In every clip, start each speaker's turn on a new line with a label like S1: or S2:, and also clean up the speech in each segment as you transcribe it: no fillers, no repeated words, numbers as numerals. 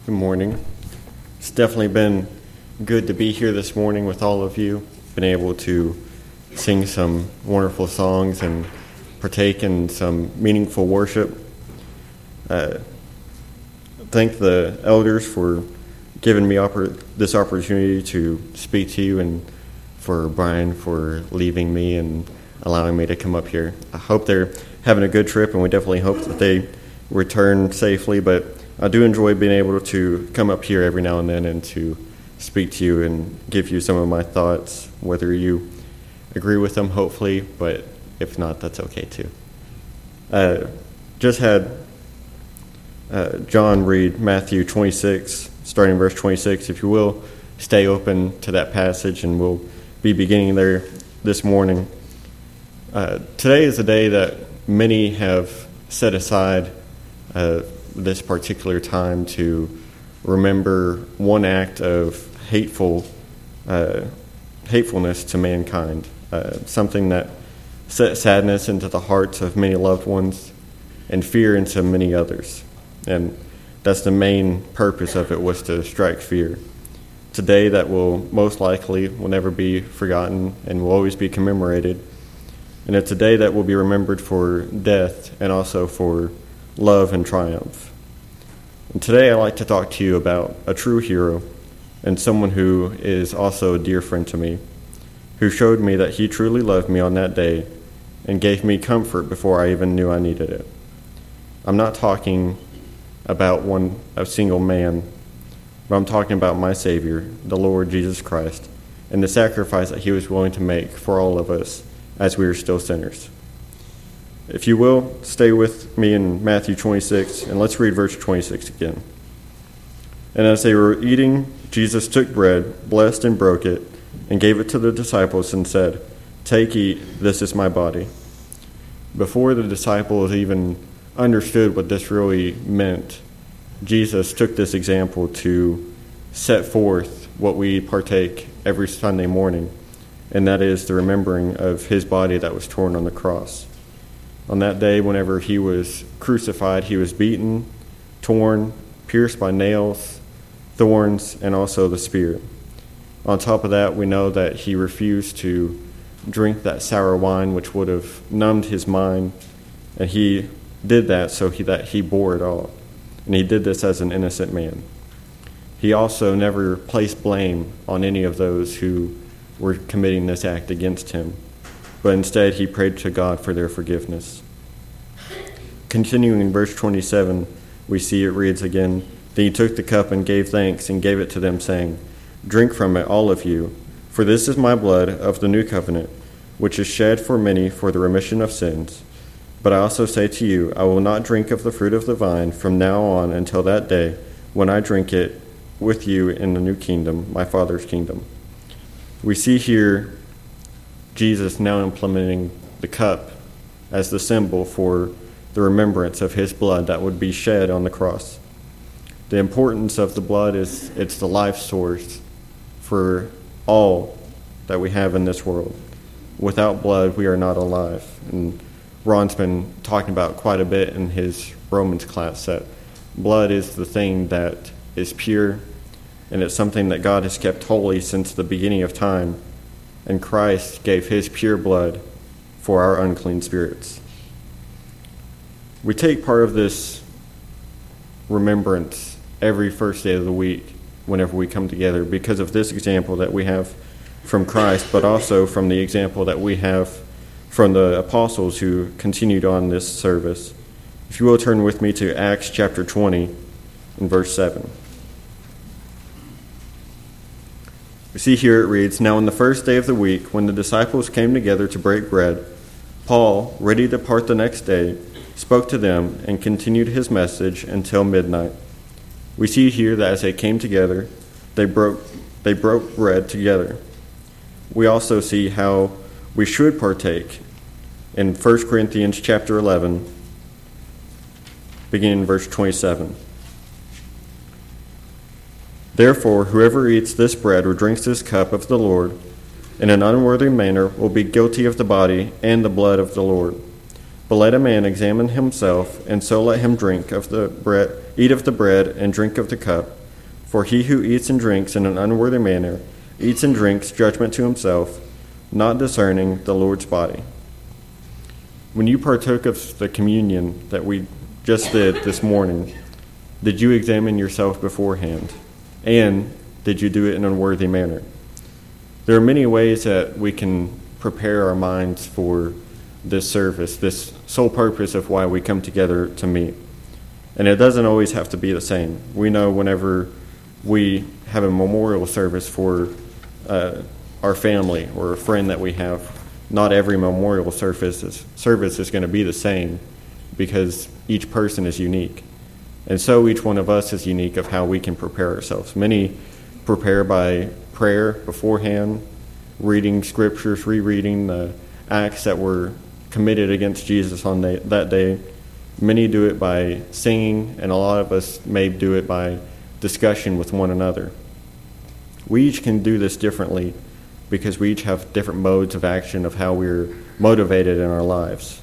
S1: Good morning. It's definitely been good to be here this morning with all of you. Been able to sing some wonderful songs and partake in some meaningful worship. Thank the elders for giving me this opportunity to speak to you, and for Brian for leaving me and allowing me to come up here. I hope they're having a good trip, and we definitely hope that they return safely, but I do enjoy being able to come up here every now and then and to speak to you and give you some of my thoughts, whether you agree with them, hopefully, but if not, that's okay too. Just had John read Matthew 26, starting verse 26. If you will, stay open to that passage, and we'll be beginning there this morning. Today is a day that many have set aside this particular time to remember one act of hatefulness to mankind, something that set sadness into the hearts of many loved ones and fear into many others. And that's the main purpose of it, was to strike fear. Today that will most likely will never be forgotten and will always be commemorated. And it's a day that will be remembered for death and also for love and triumph. And today I'd like to talk to you about a true hero and someone who is also a dear friend to me, who showed me that he truly loved me on that day and gave me comfort before I even knew I needed it. I'm not talking about a single man, but I'm talking about my Savior, the Lord Jesus Christ, and the sacrifice that he was willing to make for all of us as we are still sinners. If you will, stay with me in Matthew 26, and let's read verse 26 again. And as they were eating, Jesus took bread, blessed and broke it, and gave it to the disciples and said, "Take, eat, this is my body." Before the disciples even understood what this really meant, Jesus took this example to set forth what we partake every Sunday morning, and that is the remembering of his body that was torn on the cross. On that day, whenever he was crucified, he was beaten, torn, pierced by nails, thorns, and also the spear. On top of that, we know that he refused to drink that sour wine, which would have numbed his mind, and he did that so that he bore it all. And he did this as an innocent man. He also never placed blame on any of those who were committing this act against him, but instead he prayed to God for their forgiveness. Continuing in verse 27, we see it reads again, "Then he took the cup and gave thanks and gave it to them, saying, 'Drink from it, all of you, for this is my blood of the new covenant, which is shed for many for the remission of sins. But I also say to you, I will not drink of the fruit of the vine from now on until that day when I drink it with you in the new kingdom, my Father's kingdom.'" We see here Jesus now implementing the cup as the symbol for the remembrance of his blood that would be shed on the cross. The importance of the blood is it's the life source for all that we have in this world. Without blood, we are not alive. And Ron's been talking about quite a bit in his Romans class that blood is the thing that is pure, and it's something that God has kept holy since the beginning of time, and Christ gave his pure blood for our unclean spirits. We take part of this remembrance every first day of the week whenever we come together because of this example that we have from Christ, but also from the example that we have from the apostles who continued on this service. If you will, turn with me to Acts chapter 20 and verse 7. We see here it reads, "Now on the first day of the week, when the disciples came together to break bread, Paul, ready to depart the next day, spoke to them and continued his message until midnight." We see here that as they came together, they broke bread together. We also see how we should partake in 1 Corinthians chapter 11, beginning in verse 27. "Therefore, whoever eats this bread or drinks this cup of the Lord in an unworthy manner will be guilty of the body and the blood of the Lord. But let a man examine himself, and so let him eat of the bread, and drink of the cup. For he who eats and drinks in an unworthy manner eats and drinks judgment to himself, not discerning the Lord's body. When you partook of the communion that we just did this morning, did you examine yourself beforehand? And did you do it in an unworthy manner? There are many ways that we can prepare our minds for this service, this sole purpose of why we come together to meet. And it doesn't always have to be the same. We know whenever we have a memorial service for our family or a friend that we have, not every memorial service is going to be the same because each person is unique. And so each one of us is unique of how we can prepare ourselves. Many prepare by prayer beforehand, reading scriptures, rereading the acts that were committed against Jesus on that day. Many do it by singing, and a lot of us may do it by discussion with one another. We each can do this differently because we each have different modes of action of how we're motivated in our lives.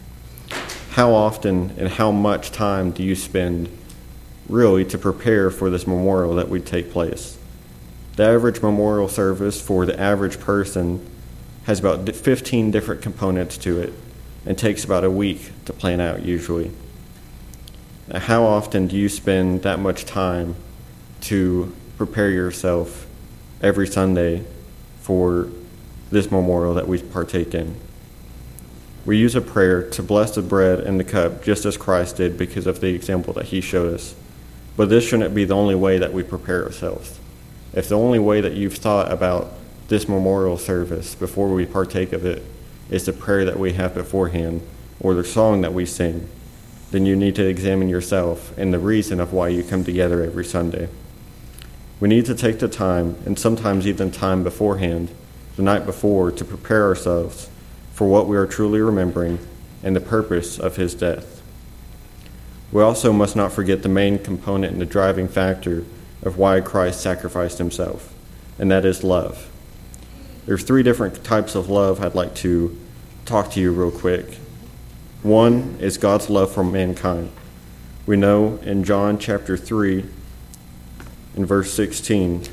S1: How often and how much time do you spend really to prepare for this memorial that would take place? The average memorial service for the average person has about 15 different components to it and takes about a week to plan out usually. Now, how often do you spend that much time to prepare yourself every Sunday for this memorial that we partake in? We use a prayer to bless the bread and the cup just as Christ did because of the example that he showed us. But this shouldn't be the only way that we prepare ourselves. If the only way that you've thought about this memorial service before we partake of it is the prayer that we have beforehand or the song that we sing, then you need to examine yourself and the reason of why you come together every Sunday. We need to take the time, and sometimes even time beforehand, the night before, to prepare ourselves for what we are truly remembering and the purpose of his death. We also must not forget the main component and the driving factor of why Christ sacrificed himself, and that is love. There's 3 different types of love I'd like to talk to you real quick. One is God's love for mankind. We know in John chapter 3, in verse 16,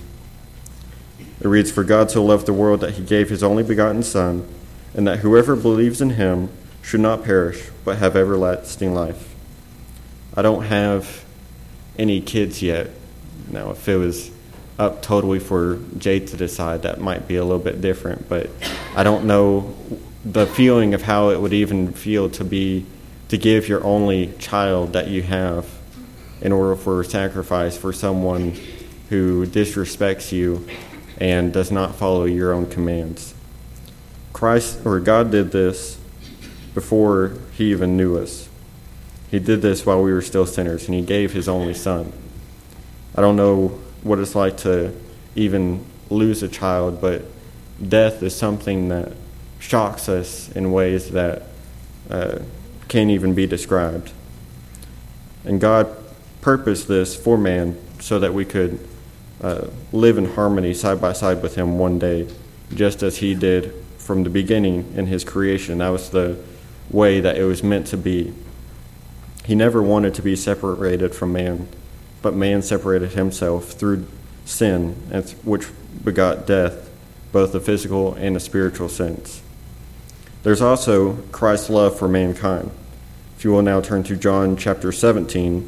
S1: it reads, "For God so loved the world that he gave his only begotten Son, and that whoever believes in him should not perish, but have everlasting life." I don't have any kids yet. Now, if it was up totally for Jade to decide, that might be a little bit different, but I don't know the feeling of how it would even feel to give your only child that you have in order for sacrifice for someone who disrespects you and does not follow your own commands. God did this before he even knew us. He did this while we were still sinners, and he gave his only Son. I don't know what it's like to even lose a child, but death is something that shocks us in ways that can't even be described. And God purposed this for man so that we could live in harmony side by side with him one day, just as he did from the beginning in his creation. That was the way that it was meant to be. He never wanted to be separated from man, but man separated himself through sin, which begot death, both the physical and the spiritual sense. There's also Christ's love for mankind. If you will now turn to John chapter 17,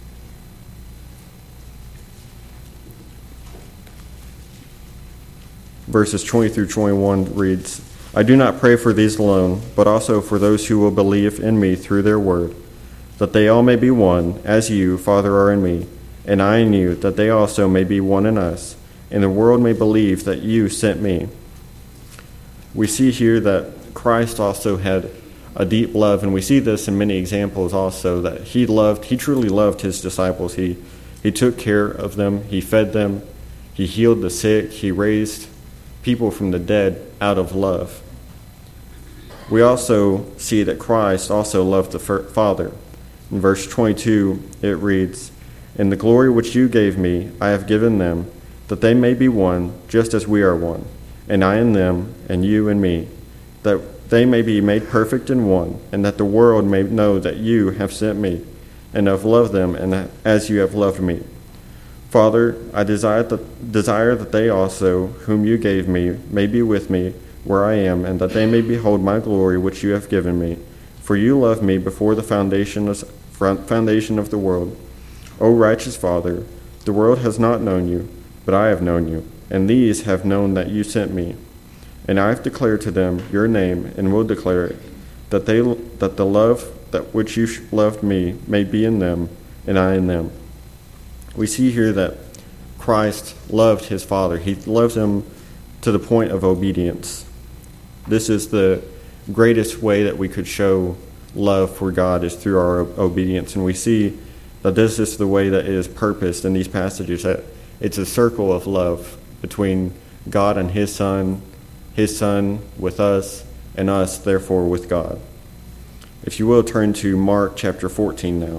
S1: verses 20 through 21 reads, "I do not pray for these alone, but also for those who will believe in me through their word, that they all may be one, as you, Father, are in me, and I in you, that they also may be one in us, and the world may believe that you sent me." We see here that Christ also had a deep love, and we see this in many examples also, that he truly loved his disciples. He took care of them, he fed them, he healed the sick, he raised people from the dead out of love. We also see that Christ also loved the Father. In verse 22, it reads, "In the glory which you gave me, I have given them, that they may be one, just as we are one, and I in them, and you in me, that they may be made perfect in one, and that the world may know that you have sent me, and have loved them and as you have loved me. Father, I desire that they also, whom you gave me, may be with me where I am, and that they may behold my glory which you have given me. For you loved me before the foundation of the world. O righteous Father, the world has not known you, but I have known you, and these have known that you sent me. And I have declared to them your name, and will declare it, that the love that which you loved me may be in them, and I in them. We see here that Christ loved his Father. He loved him to the point of obedience. This is the greatest way that we could show love for God, is through our obedience. And we see that this is the way that it is purposed in these passages, that it's a circle of love between God and his Son with us, and us, therefore, with God. If you will, turn to Mark chapter 14 now.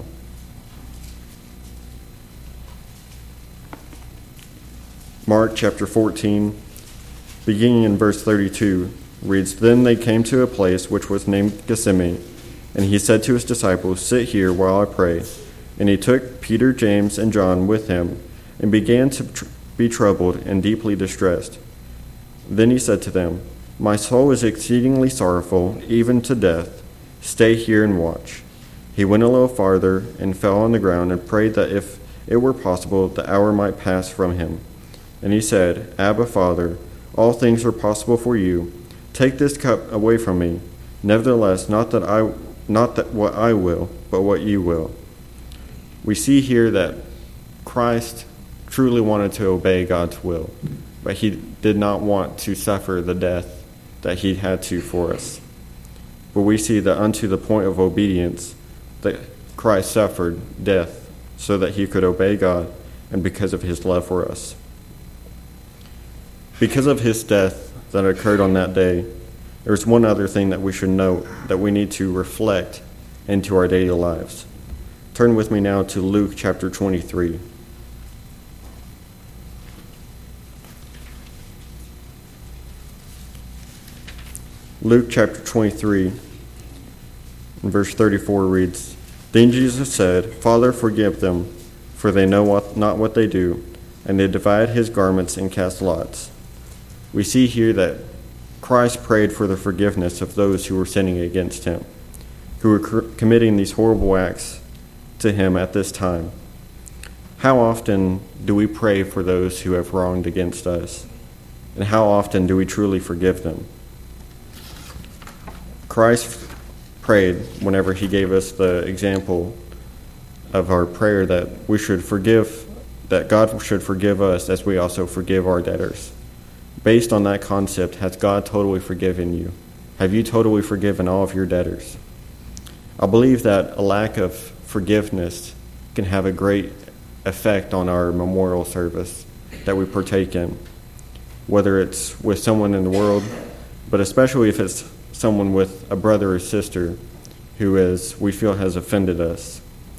S1: Mark chapter 14, beginning in verse 32, reads, Then they came to a place which was named Gethsemane, and he said to his disciples, Sit here while I pray. And he took Peter, James, and John with him, and began to be troubled and deeply distressed. Then he said to them, My soul is exceedingly sorrowful, even to death. Stay here and watch. He went a little farther and fell on the ground and prayed that if it were possible, the hour might pass from him. And he said, Abba, Father, all things are possible for you. Take this cup away from me. Nevertheless, not that what I will, but what you will. We see here that Christ truly wanted to obey God's will, but he did not want to suffer the death that he had to for us. But we see that unto the point of obedience, that Christ suffered death so that he could obey God, and because of his love for us. Because of his death that occurred on that day, there's one other thing that we should note that we need to reflect into our daily lives. Turn with me now to Luke chapter 23. Luke chapter 23, and verse 34 reads, Then Jesus said, Father, forgive them, for they know not what they do. And they divided his garments and cast lots. We see here that Christ prayed for the forgiveness of those who were sinning against him, who were committing these horrible acts to him at this time. How often do we pray for those who have wronged against us? And how often do we truly forgive them? Christ prayed whenever he gave us the example of our prayer that we should forgive, that God should forgive us as we also forgive our debtors. Based on that concept, has God totally forgiven you? Have you totally forgiven all of your debtors? I believe that a lack of forgiveness can have a great effect on our memorial service that we partake in, whether it's with someone in the world, but especially if it's someone with a brother or sister who we feel has offended us.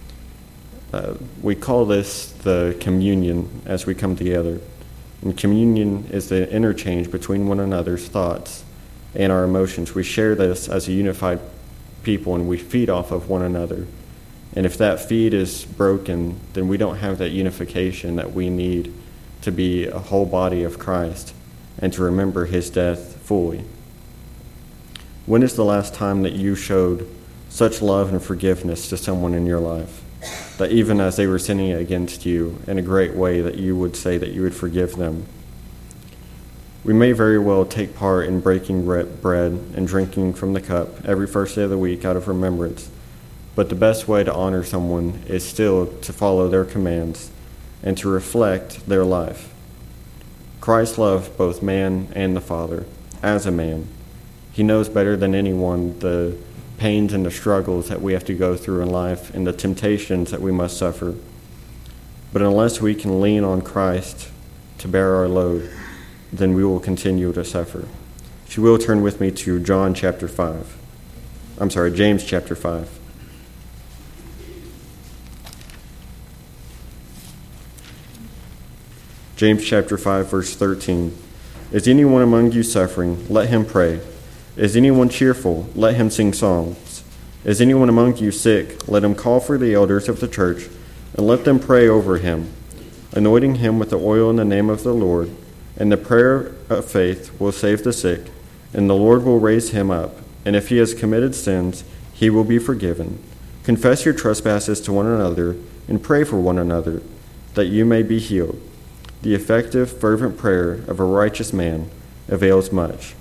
S1: We call this the communion as we come together. And communion is the interchange between one another's thoughts and our emotions. We share this as a unified people, and we feed off of one another. And if that feed is broken, then we don't have that unification that we need to be a whole body of Christ and to remember his death fully. When is the last time that you showed such love and forgiveness to someone in your life, that even as they were sinning against you in a great way, that you would say that you would forgive them? We may very well take part in breaking bread and drinking from the cup every first day of the week out of remembrance, but the best way to honor someone is still to follow their commands and to reflect their life. Christ loved both man and the Father as a man. He knows better than anyone the pains and the struggles that we have to go through in life and the temptations that we must suffer. But unless we can lean on Christ to bear our load, then we will continue to suffer. If you will, turn with me to James chapter 5. James chapter 5, verse 13. Is anyone among you suffering? Let him pray. Is anyone cheerful? Let him sing songs. Is anyone among you sick? Let him call for the elders of the church, and let them pray over him, anointing him with the oil in the name of the Lord. And the prayer of faith will save the sick, and the Lord will raise him up. And if he has committed sins, he will be forgiven. Confess your trespasses to one another, and pray for one another, that you may be healed. The effective, fervent prayer of a righteous man avails much.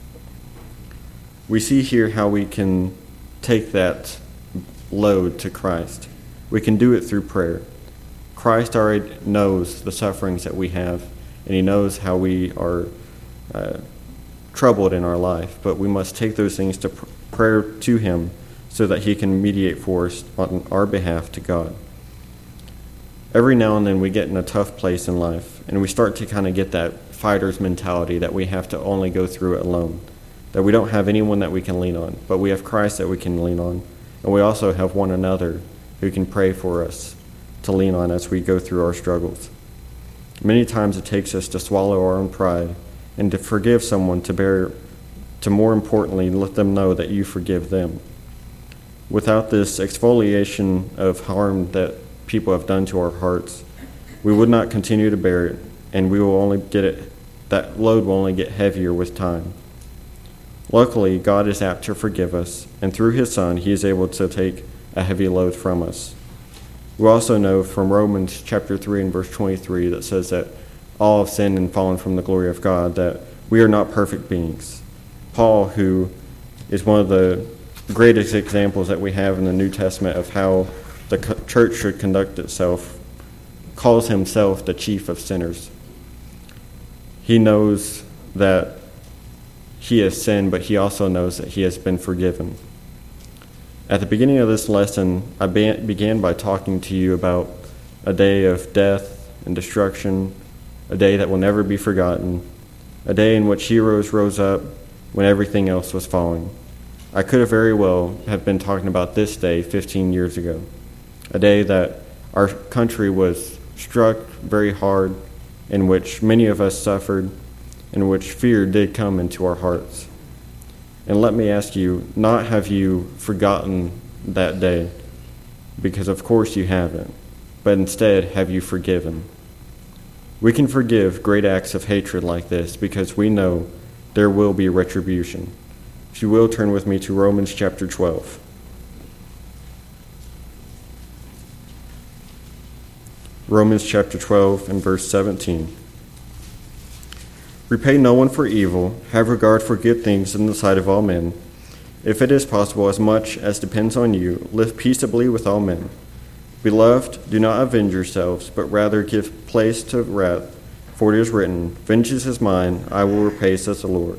S1: We see here how we can take that load to Christ. We can do it through prayer. Christ already knows the sufferings that we have, and he knows how we are troubled in our life, but we must take those things to prayer to him so that he can mediate for us on our behalf to God. Every now and then we get in a tough place in life, and we start to kind of get that fighter's mentality that we have to only go through it alone, that we don't have anyone that we can lean on, but we have Christ that we can lean on, and we also have one another who can pray for us to lean on as we go through our struggles. Many times it takes us to swallow our own pride and to forgive someone to more importantly let them know that you forgive them. Without this exfoliation of harm that people have done to our hearts, we would not continue to bear it, and that load will only get heavier with time. Luckily, God is apt to forgive us, and through his Son, he is able to take a heavy load from us. We also know from Romans chapter 3 and verse 23 that says that all have sinned and fallen from the glory of God, that we are not perfect beings. Paul, who is one of the greatest examples that we have in the New Testament of how the church should conduct itself, calls himself the chief of sinners. He knows that he has sinned, but he also knows that he has been forgiven. At the beginning of this lesson, I began by talking to you about a day of death and destruction, a day that will never be forgotten, a day in which heroes rose up when everything else was falling. I could have very well have been talking about this day 15 years ago, a day that our country was struck very hard, in which many of us suffered, in which fear did come into our hearts. And let me ask you, not have you forgotten that day, because of course you haven't, but instead have you forgiven? We can forgive great acts of hatred like this because we know there will be retribution. If you will, turn with me to Romans chapter 12. Romans chapter 12 and verse 17. Repay no one for evil, have regard for good things in the sight of all men. If it is possible, as much as depends on you, live peaceably with all men. Beloved, do not avenge yourselves, but rather give place to wrath, for it is written, Vengeance is mine, I will repay, says the Lord.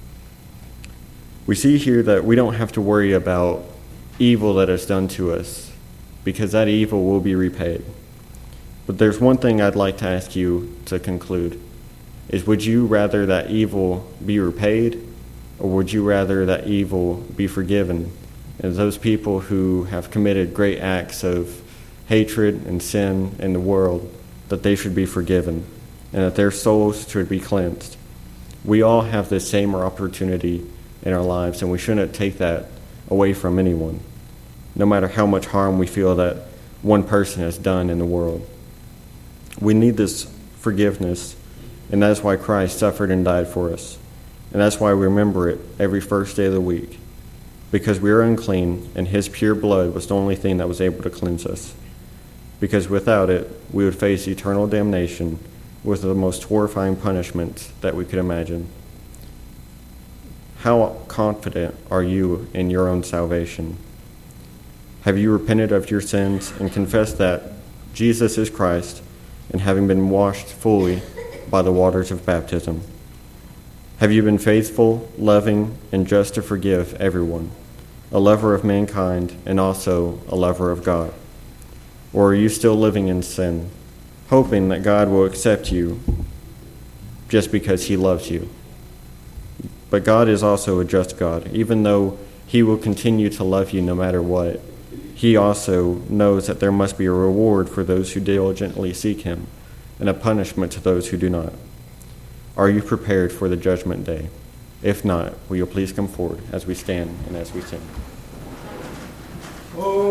S1: We see here that we don't have to worry about evil that is done to us, because that evil will be repaid. But there's one thing I'd like to ask you to conclude, is would you rather that evil be repaid, or would you rather that evil be forgiven? And those people who have committed great acts of hatred and sin in the world, that they should be forgiven, and that their souls should be cleansed. We all have the same opportunity in our lives, and we shouldn't take that away from anyone, no matter how much harm we feel that one person has done in the world. We need this forgiveness, and that's why Christ suffered and died for us. And that's why we remember it every first day of the week, because we are unclean, and his pure blood was the only thing that was able to cleanse us. Because without it, we would face eternal damnation with the most horrifying punishment that we could imagine. How confident are you in your own salvation? Have you repented of your sins and confessed that Jesus is Christ, and having been washed fully by the waters of baptism? Have you been faithful, loving, and just to forgive everyone, a lover of mankind and also a lover of God? Or are you still living in sin, hoping that God will accept you just because he loves you? But God is also a just God. Even though he will continue to love you no matter what, he also knows that there must be a reward for those who diligently seek him, and a punishment to those who do not. Are you prepared for the judgment day? If not, will you please come forward as we stand and as we sing?